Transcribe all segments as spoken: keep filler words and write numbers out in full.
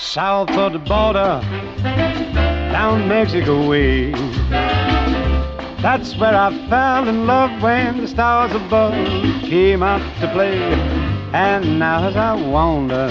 south of the border, down Mexico way. That's where I fell in love when the stars above came out to play. And now as I wander...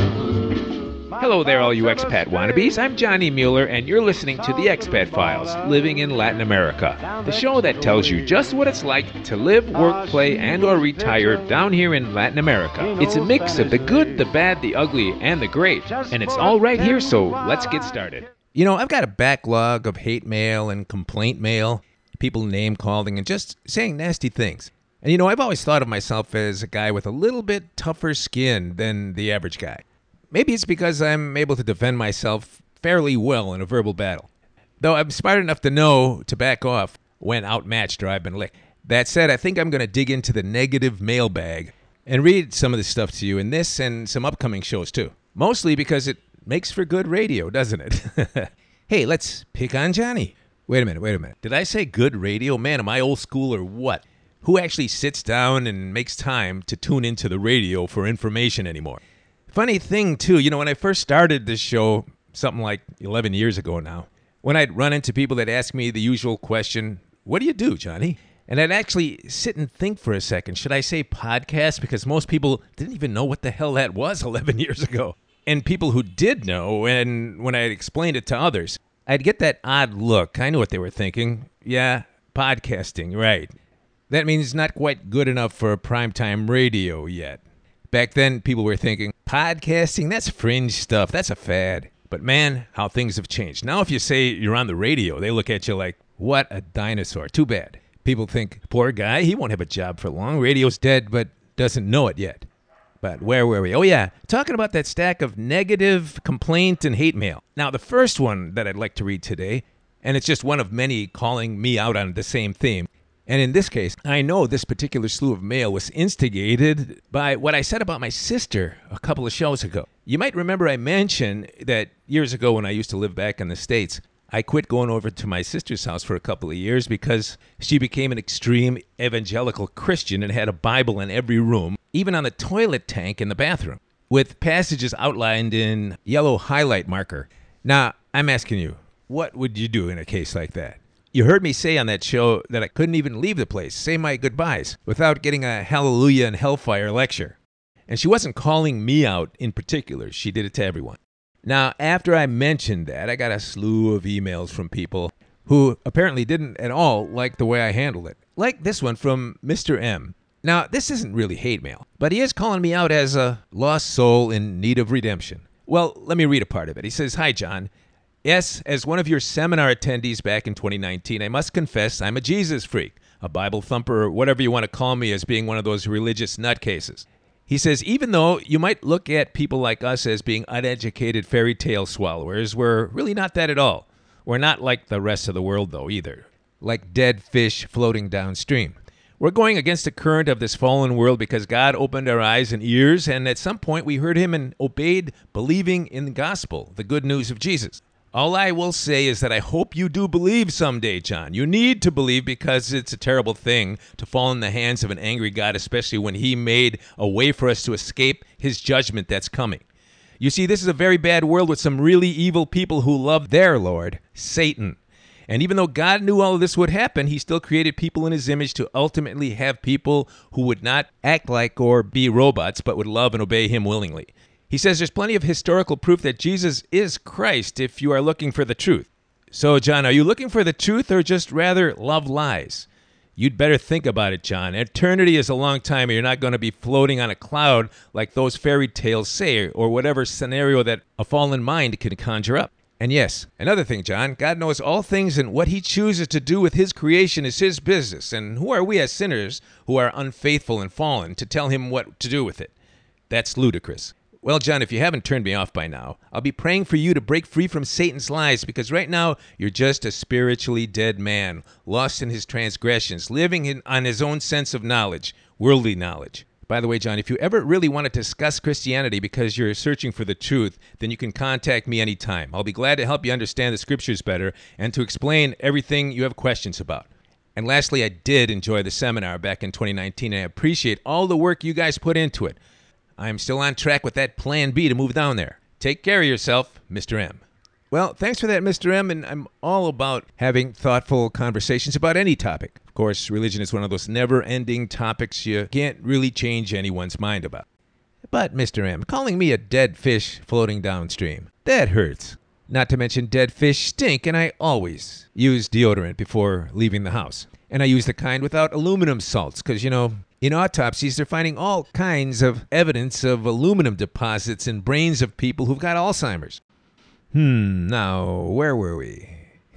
Hello there, all you expat wannabes. I'm Johnny Mueller, and you're listening to The Expat Files, Living in Latin America, the show that tells you just what it's like to live, work, play, and or retire down here in Latin America. It's a mix of the good, the bad, the ugly, and the great, and it's all right here, so let's get started. You know, I've got a backlog of hate mail and complaint mail, people name-calling and just saying nasty things. And you know, I've always thought of myself as a guy with a little bit tougher skin than the average guy. Maybe it's because I'm able to defend myself fairly well in a verbal battle. Though I'm smart enough to know to back off when outmatched or I've been licked. That said, I think I'm going to dig into the negative mailbag and read some of this stuff to you in this and some upcoming shows too. Mostly because it makes for good radio, doesn't it? Hey, let's pick on Johnny. Wait a minute, wait a minute. Did I say good radio? Man, am I old school or what? Who actually sits down and makes time to tune into the radio for information anymore? Funny thing, too, you know, when I first started this show, something like eleven years ago now, when I'd run into people that ask me the usual question, what do you do, Johnny? And I'd actually sit and think for a second, should I say podcast? Because most people didn't even know what the hell that was eleven years ago. And people who did know, and when I explained it to others, I'd get that odd look. I knew what they were thinking. Yeah, podcasting, right. That means not quite good enough for primetime radio yet. Back then, people were thinking, podcasting, that's fringe stuff, that's a fad. But man, how things have changed. Now if you say you're on the radio, they look at you like, what a dinosaur, too bad. People think, poor guy, he won't have a job for long. Radio's dead, but doesn't know it yet. But where were we? Oh yeah, talking about that stack of negative complaint and hate mail. Now the first one that I'd like to read today, and it's just one of many calling me out on the same theme. And in this case, I know this particular slew of mail was instigated by what I said about my sister a couple of shows ago. You might remember I mentioned that years ago when I used to live back in the States, I quit going over to my sister's house for a couple of years because she became an extreme evangelical Christian and had a Bible in every room, even on the toilet tank in the bathroom, with passages outlined in yellow highlight marker. Now, I'm asking you, what would you do in a case like that? You heard me say on that show that I couldn't even leave the place, say my goodbyes, without getting a hallelujah and hellfire lecture. And she wasn't calling me out in particular. She did it to everyone. Now, after I mentioned that, I got a slew of emails from people who apparently didn't at all like the way I handled it. Like this one from Mister M. Now, this isn't really hate mail, but he is calling me out as a lost soul in need of redemption. Well, let me read a part of it. He says, "Hi, John. Yes, as one of your seminar attendees back in twenty nineteen, I must confess I'm a Jesus freak, a Bible thumper, or whatever you want to call me as being one of those religious nutcases." He says, even though you might look at people like us as being uneducated fairy tale swallowers, we're really not that at all. We're not like the rest of the world, though, either. Like dead fish floating downstream. We're going against the current of this fallen world because God opened our eyes and ears, and at some point we heard him and obeyed, believing in the gospel, the good news of Jesus. All I will say is that I hope you do believe someday, John. You need to believe because it's a terrible thing to fall in the hands of an angry God, especially when he made a way for us to escape his judgment that's coming. You see, this is a very bad world with some really evil people who love their Lord, Satan. And even though God knew all of this would happen, he still created people in his image to ultimately have people who would not act like or be robots, but would love and obey him willingly. He says there's plenty of historical proof that Jesus is Christ if you are looking for the truth. So, John, are you looking for the truth or just rather love lies? You'd better think about it, John. Eternity is a long time and you're not going to be floating on a cloud like those fairy tales say or whatever scenario that a fallen mind can conjure up. And yes, another thing, John, God knows all things and what he chooses to do with his creation is his business. And who are we as sinners who are unfaithful and fallen to tell him what to do with it? That's ludicrous. Well, John, if you haven't turned me off by now, I'll be praying for you to break free from Satan's lies because right now you're just a spiritually dead man, lost in his transgressions, living in, on his own sense of knowledge, worldly knowledge. By the way, John, if you ever really want to discuss Christianity because you're searching for the truth, then you can contact me anytime. I'll be glad to help you understand the scriptures better and to explain everything you have questions about. And lastly, I did enjoy the seminar back in twenty nineteen, and I appreciate all the work you guys put into it. I'm still on track with that plan B to move down there. Take care of yourself, Mister M. Well, thanks for that, Mister M, and I'm all about having thoughtful conversations about any topic. Of course, religion is one of those never-ending topics you can't really change anyone's mind about. But, Mister M, calling me a dead fish floating downstream, that hurts. Not to mention dead fish stink, and I always use deodorant before leaving the house. And I use the kind without aluminum salts, because, you know, in autopsies, they're finding all kinds of evidence of aluminum deposits in brains of people who've got Alzheimer's. Hmm, now, where were we?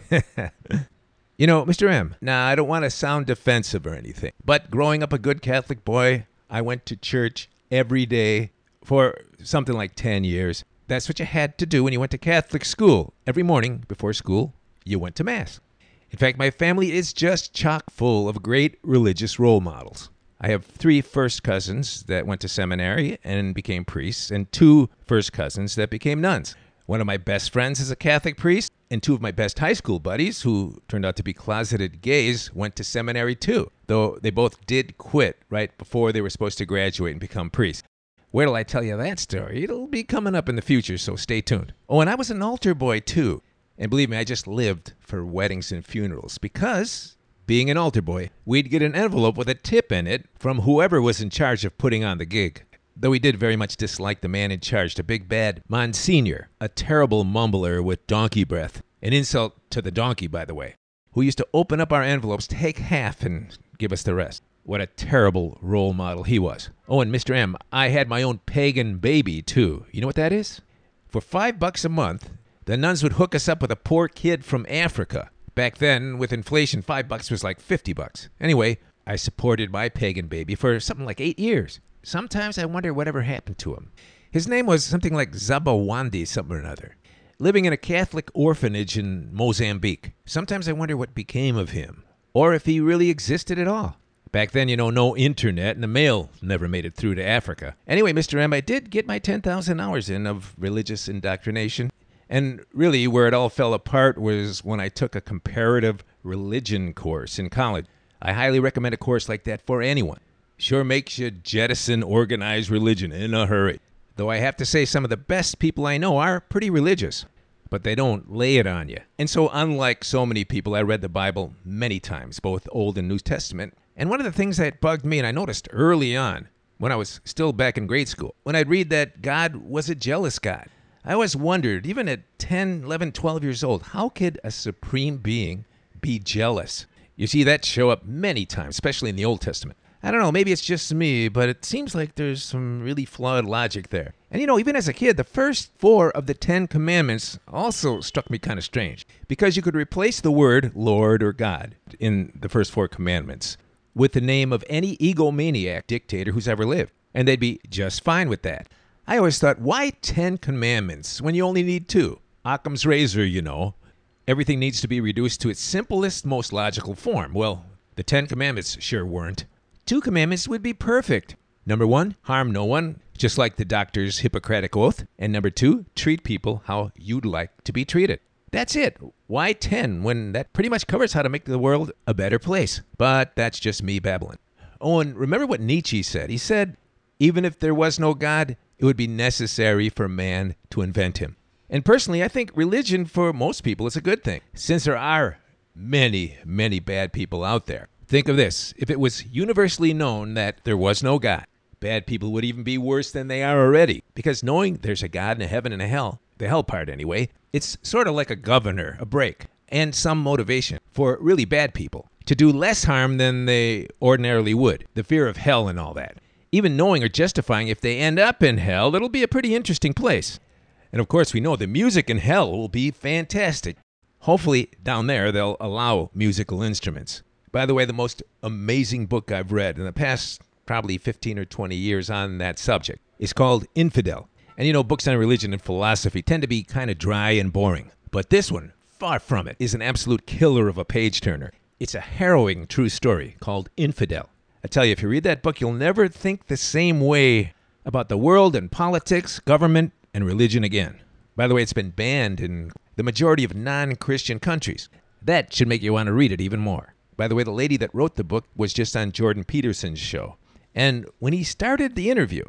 You know, Mister M, now I don't want to sound defensive or anything, but growing up a good Catholic boy, I went to church every day for something like ten years. That's what you had to do when you went to Catholic school. Every morning before school, you went to Mass. In fact, my family is just chock full of great religious role models. I have three first cousins that went to seminary and became priests, and two first cousins that became nuns. One of my best friends is a Catholic priest, and two of my best high school buddies, who turned out to be closeted gays, went to seminary too, though they both did quit right before they were supposed to graduate and become priests. Where till I tell you that story? It'll be coming up in the future, so stay tuned. Oh, and I was an altar boy too. And believe me, I just lived for weddings and funerals because, being an altar boy, we'd get an envelope with a tip in it from whoever was in charge of putting on the gig. Though we did very much dislike the man in charge, the big bad Monsignor, a terrible mumbler with donkey breath. An insult to the donkey, by the way, who used to open up our envelopes, take half, and give us the rest. What a terrible role model he was. Oh, and Mister M, I had my own pagan baby, too. You know what that is? For five bucks a month, the nuns would hook us up with a poor kid from Africa. Back then, with inflation, five bucks was like fifty bucks. Anyway, I supported my pagan baby for something like eight years. Sometimes I wonder whatever happened to him. His name was something like Zabawandi something or another, living in a Catholic orphanage in Mozambique. Sometimes I wonder what became of him, or if he really existed at all. Back then, you know, no internet, and the mail never made it through to Africa. Anyway, Mister M, I did get my ten thousand hours in of religious indoctrination. And really, where it all fell apart was when I took a comparative religion course in college. I highly recommend a course like that for anyone. Sure makes you jettison organized religion in a hurry. Though I have to say some of the best people I know are pretty religious, but they don't lay it on you. And so unlike so many people, I read the Bible many times, both Old and New Testament. And one of the things that bugged me, and I noticed early on, when I was still back in grade school, when I'd read that God was a jealous God, I always wondered, even at ten, eleven, twelve years old, how could a supreme being be jealous? You see that show up many times, especially in the Old Testament. I don't know, maybe it's just me, but it seems like there's some really flawed logic there. And you know, even as a kid, the first four of the Ten Commandments also struck me kind of strange, because you could replace the word Lord or God in the first four commandments with the name of any egomaniac dictator who's ever lived, and they'd be just fine with that. I always thought, why Ten Commandments when you only need two? Occam's razor, you know. Everything needs to be reduced to its simplest, most logical form. Well, the Ten Commandments sure weren't. Two commandments would be perfect. Number one, harm no one, just like the doctor's Hippocratic Oath. And number two, treat people how you'd like to be treated. That's it. Why ten when that pretty much covers how to make the world a better place? But that's just me babbling. Oh, and remember what Nietzsche said. He said, even if there was no God, it would be necessary for man to invent him. And personally, I think religion for most people is a good thing, since there are many, many bad people out there. Think of this. If it was universally known that there was no God, bad people would even be worse than they are already. Because knowing there's a God and a heaven and a hell, the hell part anyway, it's sort of like a governor, a break, and some motivation for really bad people to do less harm than they ordinarily would. The fear of hell and all that. Even knowing or justifying if they end up in hell, it'll be a pretty interesting place. And of course, we know the music in hell will be fantastic. Hopefully, down there, they'll allow musical instruments. By the way, the most amazing book I've read in the past probably fifteen or twenty years on that subject is called Infidel. And you know, books on religion and philosophy tend to be kind of dry and boring. But this one, far from it, is an absolute killer of a page-turner. It's a harrowing true story called Infidel. I tell you, if you read that book, you'll never think the same way about the world and politics, government, and religion again. By the way, it's been banned in the majority of non-Christian countries. That should make you want to read it even more. By the way, the lady that wrote the book was just on Jordan Peterson's show. And when he started the interview,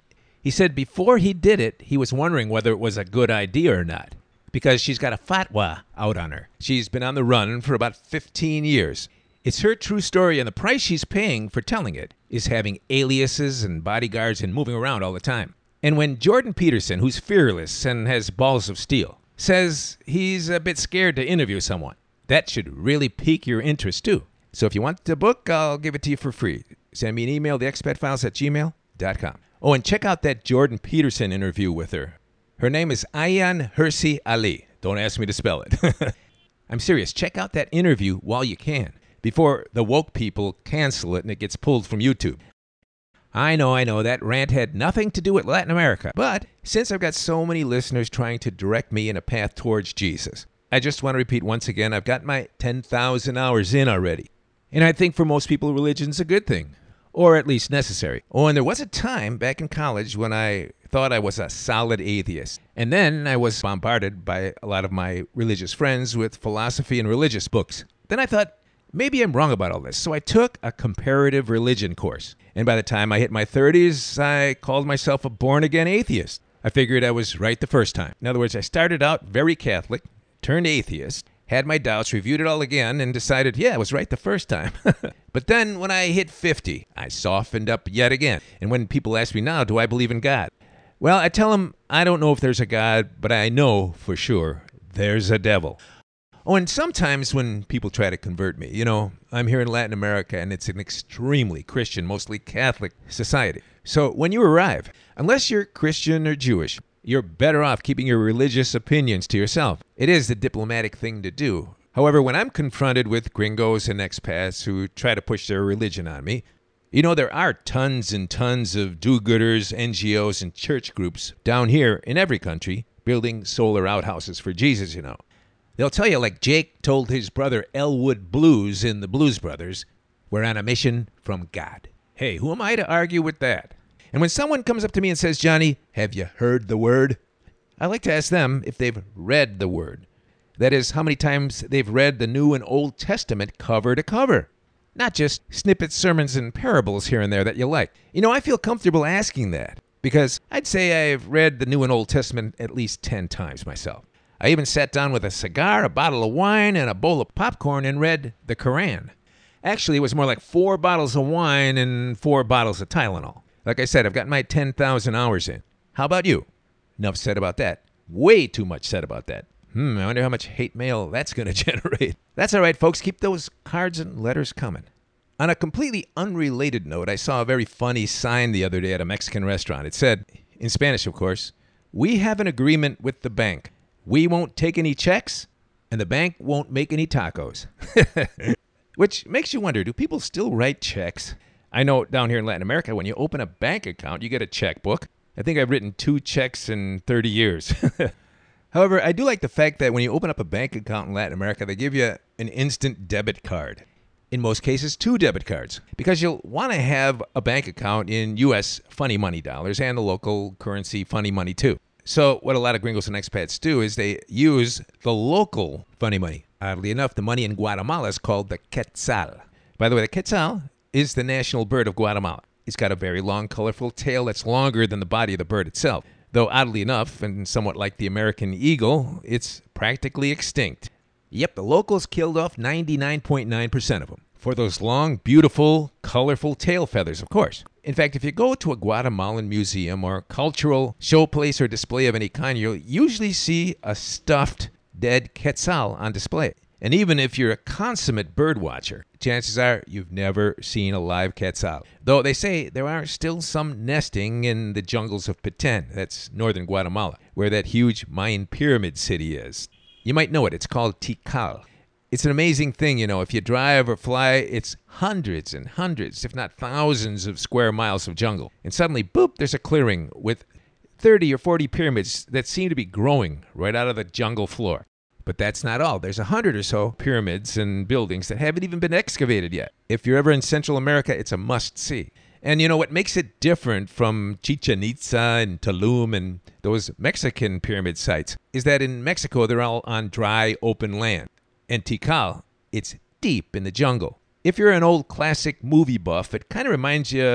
He said before he did it, he was wondering whether it was a good idea or not, because she's got a fatwa out on her. She's been on the run for about fifteen years. It's her true story, and the price she's paying for telling it is having aliases and bodyguards and moving around all the time. And when Jordan Peterson, who's fearless and has balls of steel, says he's a bit scared to interview someone, that should really pique your interest too. So if you want the book, I'll give it to you for free. Send me an email, the expat files at gmail dot com. Oh, and check out that Jordan Peterson interview with her. Her name is Ayaan Hirsi Ali. Don't ask me to spell it. I'm serious. Check out that interview while you can, before the woke people cancel it and it gets pulled from YouTube. I know, I know, that rant had nothing to do with Latin America, but since I've got so many listeners trying to direct me in a path towards Jesus, I just want to repeat once again, I've got my ten thousand hours in already. And I think for most people, religion's a good thing, or at least necessary. Oh, and there was a time back in college when I thought I was a solid atheist. And then I was bombarded by a lot of my religious friends with philosophy and religious books. Then I thought, maybe I'm wrong about all this. So I took a comparative religion course. And by the time I hit my thirties, I called myself a born-again atheist. I figured I was right the first time. In other words, I started out very Catholic, turned atheist, had my doubts, reviewed it all again, and decided, yeah, I was right the first time. But then when I hit fifty, I softened up yet again. And when people ask me now, do I believe in God? Well, I tell them I don't know if there's a God, but I know for sure there's a devil. Oh, and sometimes when people try to convert me, you know, I'm here in Latin America and it's an extremely Christian, mostly Catholic society. So when you arrive, unless you're Christian or Jewish, you're better off keeping your religious opinions to yourself. It is the diplomatic thing to do. However, when I'm confronted with gringos and expats who try to push their religion on me, you know, there are tons and tons of do-gooders, N G Os, and church groups down here in every country building solar outhouses for Jesus, you know. They'll tell you, like Jake told his brother Elwood Blues in the Blues Brothers, we're on a mission from God. Hey, who am I to argue with that? And when someone comes up to me and says, Johnny, have you heard the word? I like to ask them if they've read the word. That is, how many times they've read the New and Old Testament cover to cover. Not just snippet sermons and parables here and there that you like. You know, I feel comfortable asking that because I'd say I've read the New and Old Testament at least ten times myself. I even sat down with a cigar, a bottle of wine, and a bowl of popcorn and read the Quran. Actually, it was more like four bottles of wine and four bottles of Tylenol. Like I said, I've got my ten thousand hours in. How about you? Enough said about that. Way too much said about that. Hmm, I wonder how much hate mail that's going to generate. That's all right, folks. Keep those cards and letters coming. On a completely unrelated note, I saw a very funny sign the other day at a Mexican restaurant. It said, in Spanish, of course, we have an agreement with the bank. We won't take any checks, and the bank won't make any tacos. Which makes you wonder, do people still write checks? I know down here in Latin America, when you open a bank account, you get a checkbook. I think I've written two checks in thirty years. However, I do like the fact that when you open up a bank account in Latin America, they give you an instant debit card. In most cases, two debit cards, because you'll want to have a bank account in U S funny money dollars and the local currency funny money too. So what a lot of gringos and expats do is they use the local funny money. Oddly enough, the money in Guatemala is called the quetzal. By the way, the quetzal is the national bird of Guatemala. It's got a very long, colorful tail that's longer than the body of the bird itself. Though oddly enough, and somewhat like the American eagle, it's practically extinct. Yep, the locals killed off ninety-nine point nine percent of them. For those long, beautiful, colorful tail feathers, of course. In fact, if you go to a Guatemalan museum or cultural showplace or display of any kind, you'll usually see a stuffed dead quetzal on display. And even if you're a consummate bird watcher, chances are you've never seen a live quetzal. Though they say there are still some nesting in the jungles of Petén, that's northern Guatemala, where that huge Mayan pyramid city is. You might know it. It's called Tikal. It's an amazing thing, you know. If you drive or fly, it's hundreds and hundreds, if not thousands of square miles of jungle. And suddenly, boop, there's a clearing with thirty or forty pyramids that seem to be growing right out of the jungle floor. But that's not all. There's a hundred or so pyramids and buildings that haven't even been excavated yet. If you're ever in Central America, it's a must-see. And you know what makes it different from Chichen Itza and Tulum and those Mexican pyramid sites is that in Mexico, they're all on dry, open land. And Tikal, it's deep in the jungle. If you're an old classic movie buff, it kind of reminds you of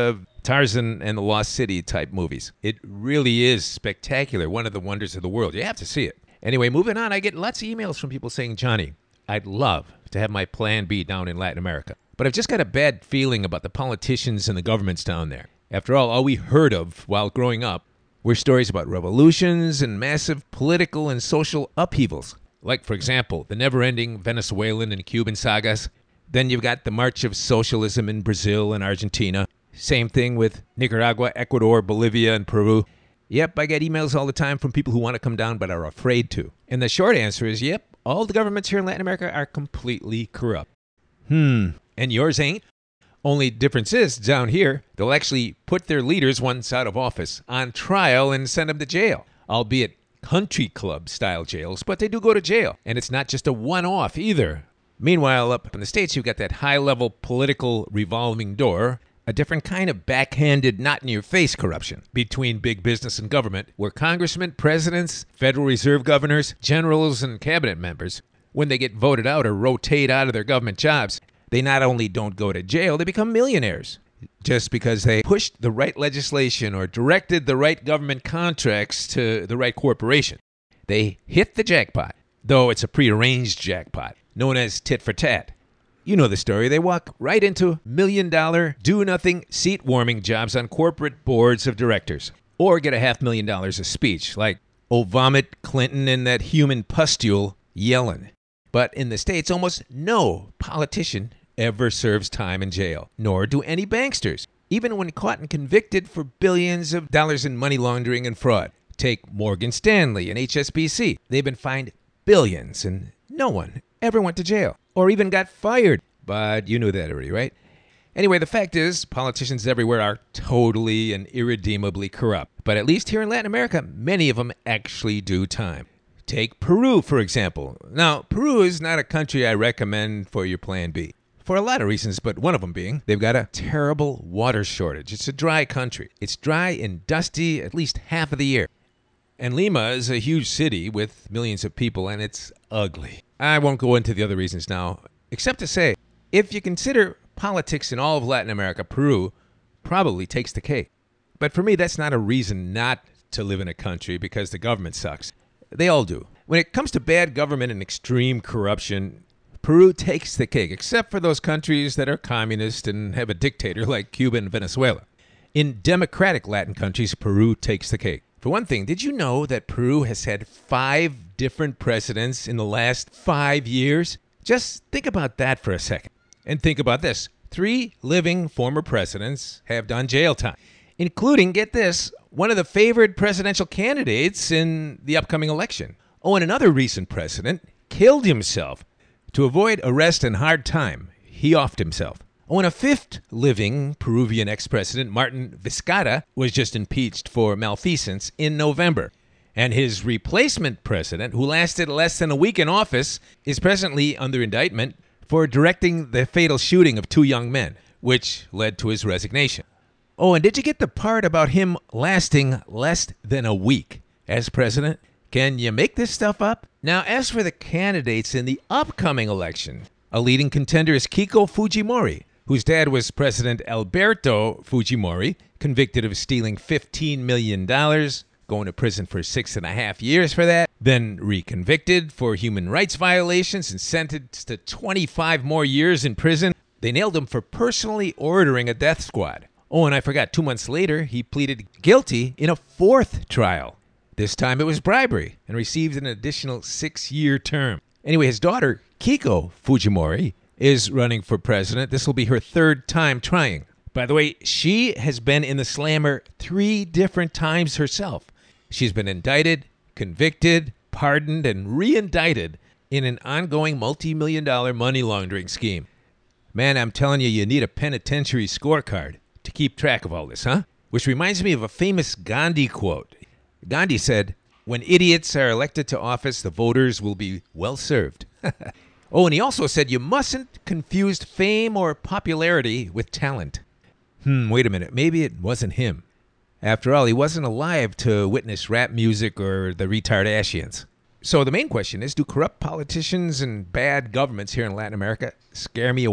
Tarzan and the Lost City type movies. It really is spectacular. One of the wonders of the world. You have to see it. Anyway, moving on, I get lots of emails from people saying, Johnny, I'd love to have my plan B down in Latin America, but I've just got a bad feeling about the politicians and the governments down there. After all, all we heard of while growing up were stories about revolutions and massive political and social upheavals. Like, for example, the never-ending Venezuelan and Cuban sagas. Then you've got the march of socialism in Brazil and Argentina. Same thing with Nicaragua, Ecuador, Bolivia, and Peru. Yep, I get emails all the time from people who want to come down but are afraid to. And the short answer is, yep, all the governments here in Latin America are completely corrupt. Hmm, and yours ain't? Only difference is, down here, they'll actually put their leaders, once out of office, on trial and send them to jail. Albeit country club-style jails, but they do go to jail. And it's not just a one-off either. Meanwhile, up in the States, you've got that high-level political revolving door, a different kind of backhanded, not-in-your-face corruption between big business and government, where congressmen, presidents, Federal Reserve governors, generals, and cabinet members, when they get voted out or rotate out of their government jobs, they not only don't go to jail, they become millionaires just because they pushed the right legislation or directed the right government contracts to the right corporation. They hit the jackpot, though it's a prearranged jackpot, known as tit for tat. You know the story. They walk right into million-dollar, do-nothing, seat-warming jobs on corporate boards of directors, or get a half million dollars a speech, like, oh, vomit Clinton and that human pustule Yellen. But in the States, almost no politician ever serves time in jail, nor do any banksters, even when caught and convicted for billions of dollars in money laundering and fraud. Take Morgan Stanley and H S B C. They've been fined billions, and no one ever went to jail or even got fired. But you knew that already, right? Anyway, the fact is, politicians everywhere are totally and irredeemably corrupt. But at least here in Latin America, many of them actually do time. Take Peru, for example. Now, Peru is not a country I recommend for your plan B, for a lot of reasons, but one of them being they've got a terrible water shortage. It's a dry country. It's dry and dusty at least half of the year. And Lima is a huge city with millions of people, and it's ugly. I won't go into the other reasons now, except to say, if you consider politics in all of Latin America, Peru probably takes the cake. But for me, that's not a reason not to live in a country because the government sucks. They all do. When it comes to bad government and extreme corruption, Peru takes the cake, except for those countries that are communist and have a dictator like Cuba and Venezuela. In democratic Latin countries, Peru takes the cake. For one thing, did you know that Peru has had five different presidents in the last five years? Just think about that for a second. And think about this. Three living former presidents have done jail time, including, get this, one of the favored presidential candidates in the upcoming election. Oh, and another recent president killed himself. To avoid arrest and hard time, he offed himself. Oh, and a fifth living Peruvian ex-president, Martin Vizcarra, was just impeached for malfeasance in November. And his replacement president, who lasted less than a week in office, is presently under indictment for directing the fatal shooting of two young men, which led to his resignation. Oh, and did you get the part about him lasting less than a week as president? Can you make this stuff up? Now, as for the candidates in the upcoming election, a leading contender is Keiko Fujimori, whose dad was President Alberto Fujimori, convicted of stealing fifteen million dollars, going to prison for six and a half years for that, then reconvicted for human rights violations and sentenced to twenty-five more years in prison. They nailed him for personally ordering a death squad. Oh, and I forgot, two months later, he pleaded guilty in a fourth trial. This time it was bribery and received an additional six-year term. Anyway, his daughter, Keiko Fujimori, is running for president. This will be her third time trying. By the way, she has been in the slammer three different times herself. She's been indicted, convicted, pardoned, and re-indicted in an ongoing multi-million dollar money laundering scheme. Man, I'm telling you, you need a penitentiary scorecard to keep track of all this, huh? Which reminds me of a famous Gandhi quote. Gandhi said, "When idiots are elected to office, the voters will be well served." Oh, and he also said you mustn't confuse fame or popularity with talent. Hmm, wait a minute. Maybe it wasn't him. After all, he wasn't alive to witness rap music or the Retardashians. So the main question is, do corrupt politicians and bad governments here in Latin America scare me away?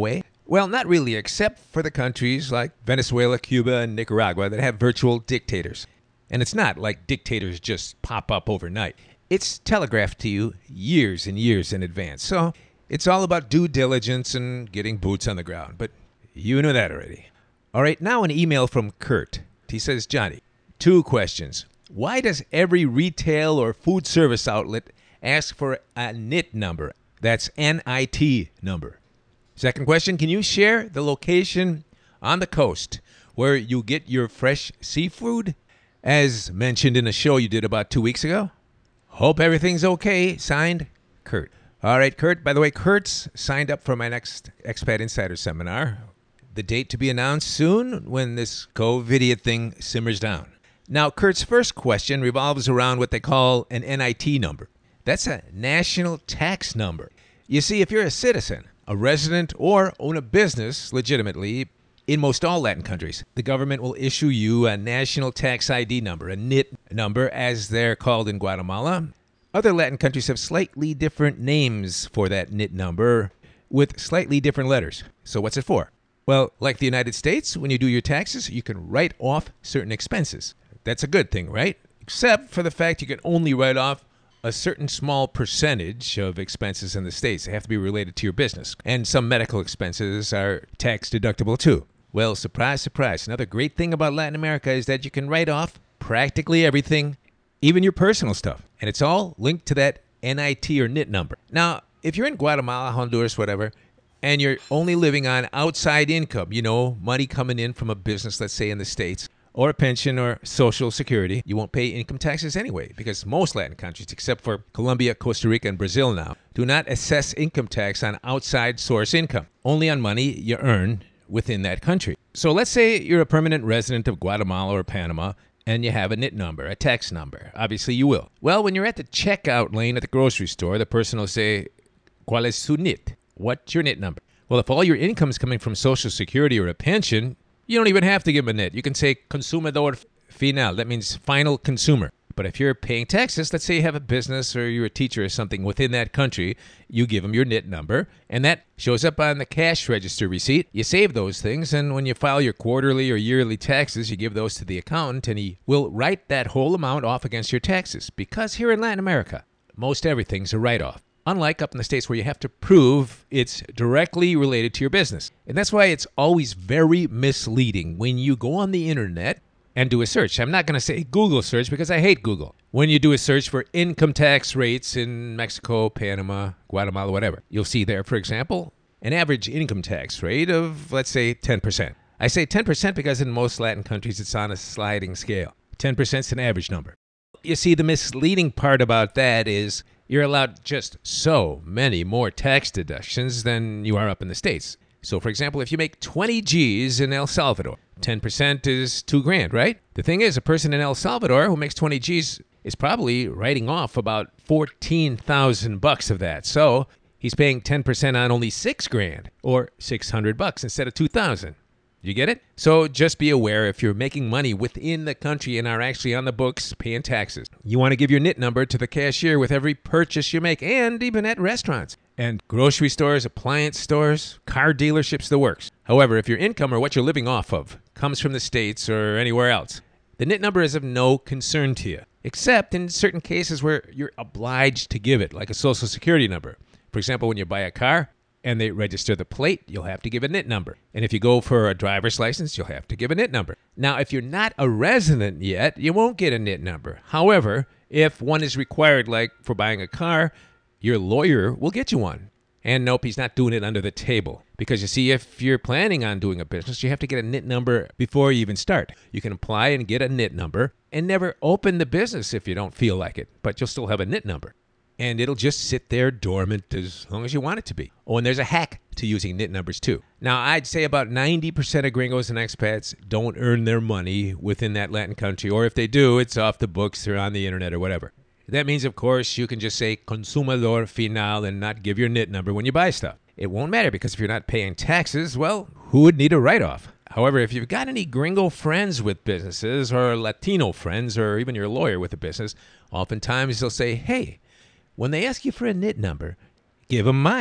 Well, not really, except for the countries like Venezuela, Cuba, and Nicaragua that have virtual dictators. And it's not like dictators just pop up overnight. It's telegraphed to you years and years in advance. So it's all about due diligence and getting boots on the ground. But you know that already. All right, now an email from Kurt. He says, Johnny, two questions. Why does every retail or food service outlet ask for a N I T number? That's N I T number. Second question, can you share the location on the coast where you get your fresh seafood, as mentioned in a show you did about two weeks ago? Hope everything's okay. Signed, Kurt. All right, Kurt. By the way, Kurt's signed up for my next Expat Insider seminar. The date to be announced soon when this COVID thing simmers down. Now, Kurt's first question revolves around what they call an N I T number. That's a national tax number. You see, if you're a citizen, a resident, or own a business legitimately in most all Latin countries, the government will issue you a national tax I D number, a N I T number, as they're called in Guatemala. Other Latin countries have slightly different names for that N I T number with slightly different letters. So what's it for? Well, like the United States, when you do your taxes, you can write off certain expenses. That's a good thing, right? Except for the fact you can only write off a certain small percentage of expenses in the States. They have to be related to your business. And some medical expenses are tax deductible too. Well, surprise, surprise. Another great thing about Latin America is that you can write off practically everything, even your personal stuff. And it's all linked to that N I T or N I T number. Now, if you're in Guatemala, Honduras, whatever, and you're only living on outside income, you know, money coming in from a business, let's say in the States, or a pension or Social Security, you won't pay income taxes anyway, because most Latin countries, except for Colombia, Costa Rica, and Brazil now, do not assess income tax on outside source income, only on money you earn within that country. So let's say you're a permanent resident of Guatemala or Panama, and you have a N I T number, a tax number. Obviously, you will. Well, when you're at the checkout lane at the grocery store, the person will say, ¿Cuál es su N I T? What's your N I T number? Well, if all your income is coming from Social Security or a pension, you don't even have to give them a N I T. You can say consumidor final. That means final consumer. But if you're paying taxes, let's say you have a business or you're a teacher or something within that country, you give them your N I T number, and that shows up on the cash register receipt. You save those things, and when you file your quarterly or yearly taxes, you give those to the accountant, and he will write that whole amount off against your taxes. Because here in Latin America, most everything's a write-off. Unlike up in the States where you have to prove it's directly related to your business. And that's why it's always very misleading when you go on the internet and do a search. I'm not going to say Google search because I hate Google. When you do a search for income tax rates in Mexico, Panama, Guatemala, whatever, you'll see there, for example, an average income tax rate of, let's say, ten percent. I say ten percent because in most Latin countries it's on a sliding scale. ten percent is an average number. You see, the misleading part about that is you're allowed just so many more tax deductions than you are up in the States. So, for example, if you make twenty G's in El Salvador, ten percent is two grand, right? The thing is, a person in El Salvador who makes twenty G's is probably writing off about fourteen thousand bucks of that. So he's paying ten percent on only six grand or six hundred bucks instead of two thousand. You get it? So just be aware if you're making money within the country and are actually on the books paying taxes. You want to give your N I T number to the cashier with every purchase you make, and even at restaurants and grocery stores, appliance stores, car dealerships, the works. However, if your income or what you're living off of comes from the States or anywhere else, the N I T number is of no concern to you, except in certain cases where you're obliged to give it, like a Social Security number. For example, when you buy a car and they register the plate, you'll have to give a N I T number. And if you go for a driver's license, you'll have to give a N I T number. Now, if you're not a resident yet, you won't get a N I T number. However, if one is required, like for buying a car, your lawyer will get you one. And nope, he's not doing it under the table. Because you see, if you're planning on doing a business, you have to get a N I T number before you even start. You can apply and get a N I T number and never open the business if you don't feel like it. But you'll still have a N I T number. And it'll just sit there dormant as long as you want it to be. Oh, and there's a hack to using N I T numbers too. Now, I'd say about ninety percent of gringos and expats don't earn their money within that Latin country. Or if they do, it's off the books or on the internet or whatever. That means, of course, you can just say consumidor final and not give your N I T number when you buy stuff. It won't matter because if you're not paying taxes, well, who would need a write-off? However, if you've got any gringo friends with businesses or Latino friends or even your lawyer with a business, oftentimes they'll say, hey, when they ask you for a N I T number, give them mine.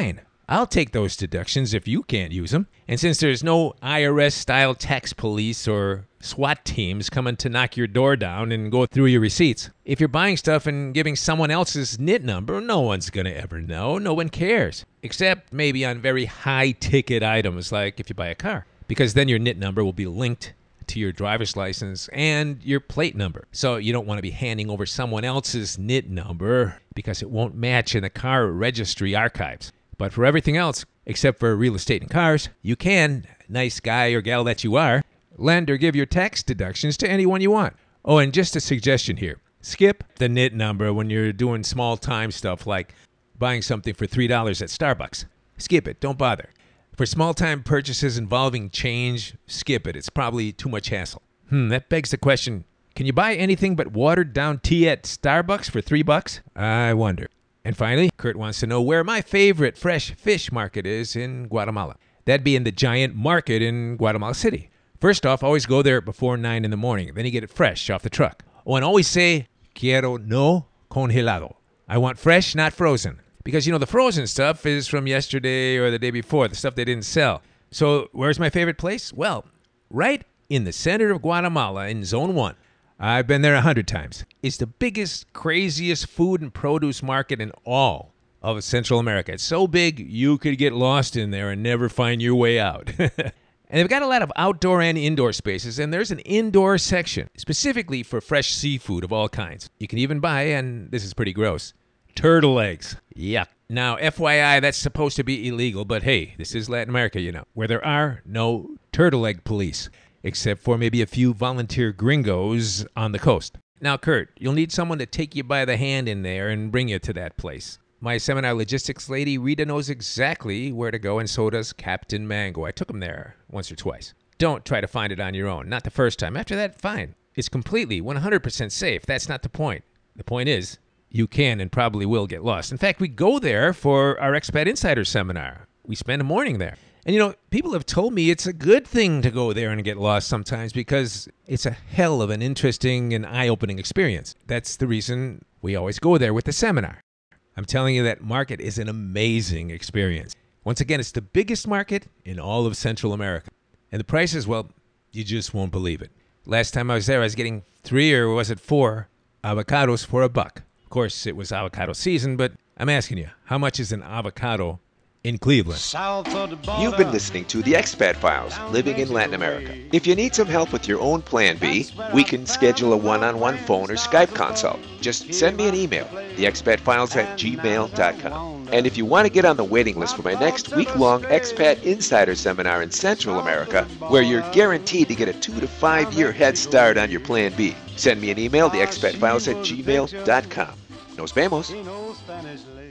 I'll take those deductions if you can't use them. And since there's no I R S-style tax police or SWAT teams coming to knock your door down and go through your receipts, if you're buying stuff and giving someone else's N I T number, no one's going to ever know. No one cares. Except maybe on very high-ticket items, like if you buy a car. Because then your N I T number will be linked to your driver's license and your plate number. So you don't want to be handing over someone else's N I T number because it won't match in the car registry archives. But for everything else, except for real estate and cars, you can, nice guy or gal that you are, lend or give your tax deductions to anyone you want. Oh, and just a suggestion here. Skip the N I T number when you're doing small-time stuff like buying something for three dollars at Starbucks. Skip it. Don't bother. For small-time purchases involving change, skip it. It's probably too much hassle. Hmm, that begs the question, can you buy anything but watered-down tea at Starbucks for three bucks? I wonder. And finally, Kurt wants to know where my favorite fresh fish market is in Guatemala. That'd be in the giant market in Guatemala City. First off, always go there before nine in the morning. Then you get it fresh off the truck. Oh, and always say, quiero no congelado. I want fresh, not frozen. Because, you know, the frozen stuff is from yesterday or the day before, the stuff they didn't sell. So where's my favorite place? Well, right in the center of Guatemala in Zone one. I've been there a hundred times. It's the biggest, craziest food and produce market in all of Central America. It's so big, you could get lost in there and never find your way out. And they've got a lot of outdoor and indoor spaces, and there's an indoor section specifically for fresh seafood of all kinds. You can even buy, and this is pretty gross, turtle eggs. Yuck. Now, F Y I, that's supposed to be illegal, but hey, this is Latin America, you know, where there are no turtle egg police. Except for maybe a few volunteer gringos on the coast. Now, Kurt, you'll need someone to take you by the hand in there and bring you to that place. My seminar logistics lady, Rita, knows exactly where to go, and so does Captain Mango. I took him there once or twice. Don't try to find it on your own. Not the first time. After that, fine. It's completely one hundred percent safe. That's not the point. The point is, you can and probably will get lost. In fact, we go there for our Expat Insider seminar. We spend a morning there. And, you know, people have told me it's a good thing to go there and get lost sometimes because it's a hell of an interesting and eye-opening experience. That's the reason we always go there with the seminar. I'm telling you, that market is an amazing experience. Once again, it's the biggest market in all of Central America. And the prices, well, you just won't believe it. Last time I was there, I was getting three or was it four avocados for a buck. Of course, it was avocado season, but I'm asking you, how much is an avocado in Cleveland? You've been listening to the Expat Files, Living in Latin America. If you need some help with your own Plan B, we can schedule a one-on-one phone or Skype consult. Just send me an email, the expat files at gmail dot com. And if you want to get on the waiting list for my next week-long Expat Insider Seminar in Central America, where you're guaranteed to get a two to five year head start on your Plan B, send me an email, the expat files at gmail dot com. Nos vemos.